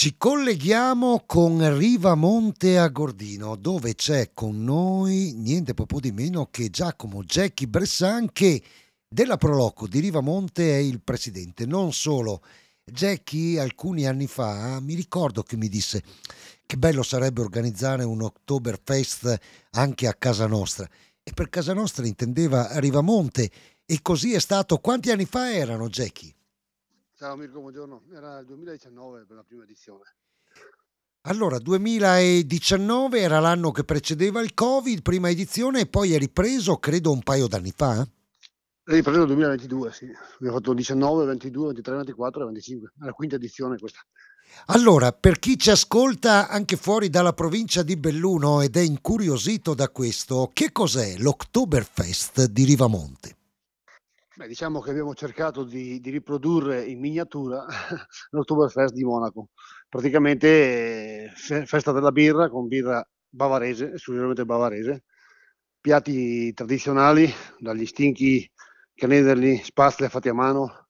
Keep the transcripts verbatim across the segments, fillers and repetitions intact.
Ci colleghiamo con Rivamonte a Gordino, dove c'è con noi niente po' po' di meno che Giacomo Jackie Bressan, che della Proloco di Rivamonte è il presidente. Non solo, Jackie alcuni anni fa mi ricordo che mi disse che bello sarebbe organizzare un Oktoberfest anche a casa nostra. E per casa nostra intendeva Rivamonte, e così è stato. Quanti anni fa erano, Jackie? Ciao Mirko, buongiorno. Era il duemiladiciannove per la prima edizione. Allora, duemiladiciannove era l'anno che precedeva il Covid, prima edizione, e poi è ripreso, credo, un paio d'anni fa. È ripreso nel duemilaventidue, sì. Abbiamo fatto diciannove, ventidue, ventitré, ventiquattro e venticinque. È la quinta edizione questa. Allora, per chi ci ascolta anche fuori dalla provincia di Belluno ed è incuriosito da questo, che cos'è l'Oktoberfest di Rivamonte? Beh, diciamo che abbiamo cercato di, di riprodurre in miniatura l'Oktoberfest di Monaco. Praticamente eh, fe- festa della birra con birra bavarese, esclusivamente bavarese, piatti tradizionali, dagli stinchi canederli, spazzle fatti a mano,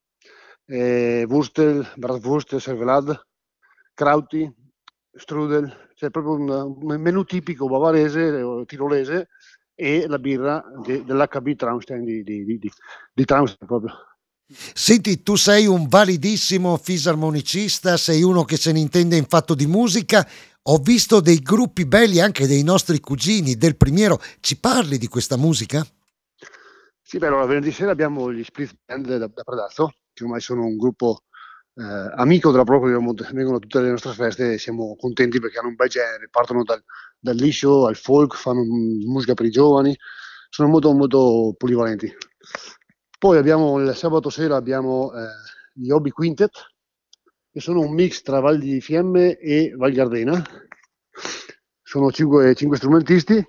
eh, Würstel, Bratwurst, Servelade, Krauti, Strudel, cioè proprio un, un menù tipico bavarese o tirolese, e la birra de- dell'H B Traunstein di, di, di, di, di Traunstein proprio. Senti, tu sei un validissimo fisarmonicista, sei uno che se ne intende in fatto di musica. Ho visto dei gruppi belli anche dei nostri cugini del Primiero. Ci parli di questa musica? Sì, beh, allora venerdì sera abbiamo gli Split Band da, da Predazzo, che ormai sono un gruppo eh, amico della Pro, che vengono a tutte le nostre feste e siamo contenti perché hanno un bel genere, partono dal, dal liscio al folk, fanno mm, musica per i giovani, sono molto molto polivalenti. Poi abbiamo il sabato sera abbiamo eh, gli Hobby Quintet, che sono un mix tra Val di Fiemme e Val Gardena. Sono cinque, cinque strumentisti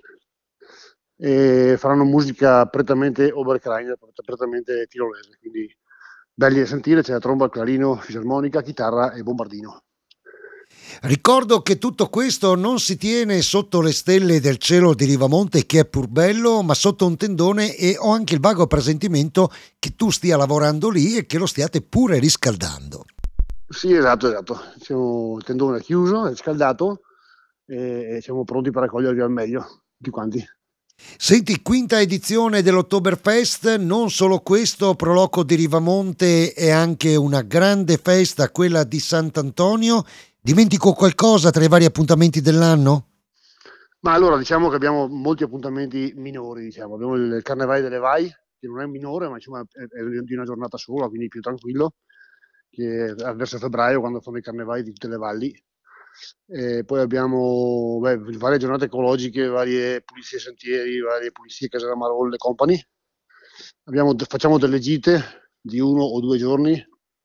e faranno musica prettamente Oberkreiner, prettamente tirolese, quindi belli da sentire. C'è la tromba, il clarino, fisarmonica, chitarra e bombardino. Ricordo che tutto questo non si tiene sotto le stelle del cielo di Rivamonte, che è pur bello, ma sotto un tendone, e ho anche il vago presentimento che tu stia lavorando lì e che lo stiate pure riscaldando. Sì, esatto, esatto. Siamo, il tendone è chiuso, è scaldato e siamo pronti per accogliervi al meglio tutti quanti. Senti, quinta edizione dell'Oktoberfest, non solo questo, Proloco di Rivamonte è anche una grande festa, quella di Sant'Antonio. Dimentico qualcosa tra i vari appuntamenti dell'anno? Ma allora diciamo che abbiamo molti appuntamenti minori, diciamo. Abbiamo il Carnevale delle Vai, che non è minore, ma insomma è, è di una giornata sola, quindi più tranquillo, che è verso febbraio, quando fanno i carnevali di tutte le valli. E poi abbiamo beh, varie giornate ecologiche, varie pulizie sentieri, varie pulizie Casella Marolle Company. Abbiamo, facciamo delle gite di uno o due giorni,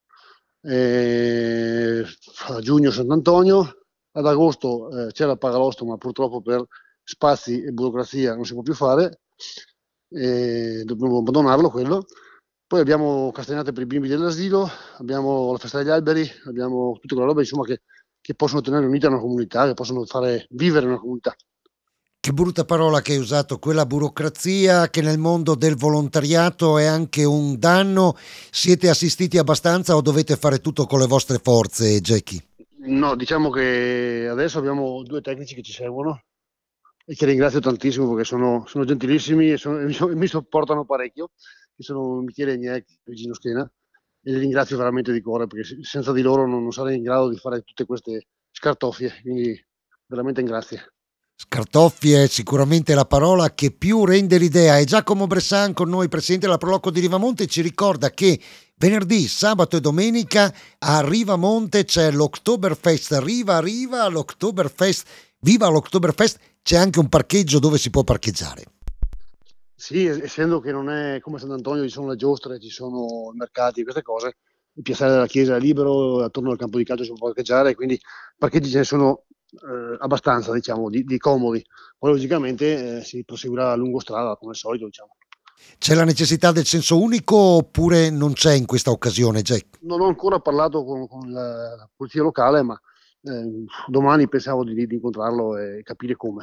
eh, a giugno Sant'Antonio, ad agosto eh, c'è la Pagalosto, ma purtroppo per spazi e burocrazia non si può più fare, e dobbiamo abbandonarlo quello. Poi abbiamo castagnate per i bimbi dell'asilo, abbiamo la festa degli alberi, abbiamo tutte quelle robe insomma, che, che possono tenere unita una comunità, che possono fare vivere una comunità. Che brutta parola che hai usato, quella burocrazia che nel mondo del volontariato è anche un danno. Siete assistiti abbastanza o dovete fare tutto con le vostre forze, Jackie? No, diciamo che adesso abbiamo due tecnici che ci seguono e che ringrazio tantissimo perché sono, sono gentilissimi e, sono, e mi, so- mi sopportano parecchio, che sono Michele Gnec e Luigino Schena, e li ringrazio veramente di cuore perché se- senza di loro non, non sarei in grado di fare tutte queste scartoffie, quindi veramente grazie. Scartoffie è sicuramente la parola che più rende l'idea. E Giacomo Bressan con noi, presidente della Proloco di Rivamonte, ci ricorda che venerdì, sabato e domenica a Rivamonte c'è l'Oktoberfest. Riva, Riva, l'Oktoberfest. Viva l'Oktoberfest! C'è anche un parcheggio dove si può parcheggiare. Sì, essendo che non è come Sant'Antonio, ci sono le giostre, ci sono i mercati, queste cose, il piazzale della chiesa è libero, attorno al campo di calcio si può parcheggiare, quindi parcheggi ce ne sono eh, abbastanza, diciamo, di, di comodi. Poi logicamente eh, si proseguirà a lungo strada, come al solito, diciamo. C'è la necessità del senso unico oppure non c'è in questa occasione, Jack? Non ho ancora parlato con, con la polizia locale, ma eh, domani pensavo di, di incontrarlo e capire come.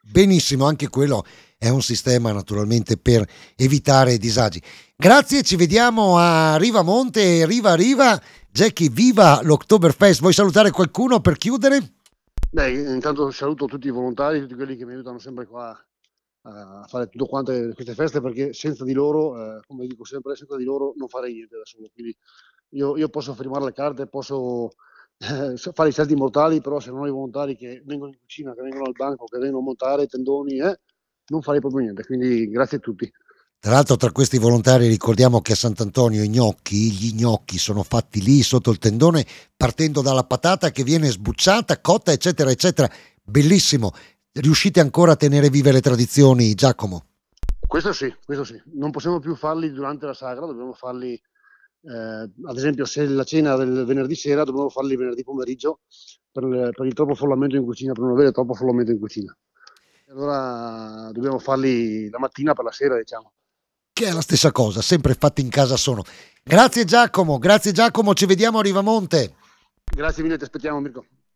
Benissimo, anche quello è un sistema naturalmente per evitare disagi. Grazie, ci vediamo a Rivamonte e Riva Riva. Jackie, viva l'Oktoberfest! Vuoi salutare qualcuno per chiudere? Beh, intanto saluto tutti i volontari, tutti quelli che mi aiutano sempre qua a fare tutto quante queste feste, perché senza di loro, eh, come dico sempre, senza di loro non farei niente da solo. Quindi io, io posso firmare le carte, posso eh, fare i salti mortali, però se non ho i volontari che vengono in cucina, che vengono al banco, che vengono a montare tendoni, eh, non farei proprio niente. Quindi grazie a tutti. Tra l'altro tra questi volontari ricordiamo che a Sant'Antonio i gnocchi, gli gnocchi sono fatti lì sotto il tendone, partendo dalla patata che viene sbucciata, cotta, eccetera, eccetera. Bellissimo. Riuscite ancora a tenere vive le tradizioni, Giacomo? Questo sì, questo sì. Non possiamo più farli durante la sagra, dobbiamo farli, eh, ad esempio, se la cena del venerdì sera, dobbiamo farli venerdì pomeriggio per, il- per il troppo affollamento in cucina, per non avere troppo affollamento in cucina. E allora dobbiamo farli la mattina per la sera, diciamo. Che è la stessa cosa, sempre fatti in casa sono. Grazie Giacomo, grazie Giacomo, ci vediamo a Rivamonte. Grazie mille, ti aspettiamo, Mirko.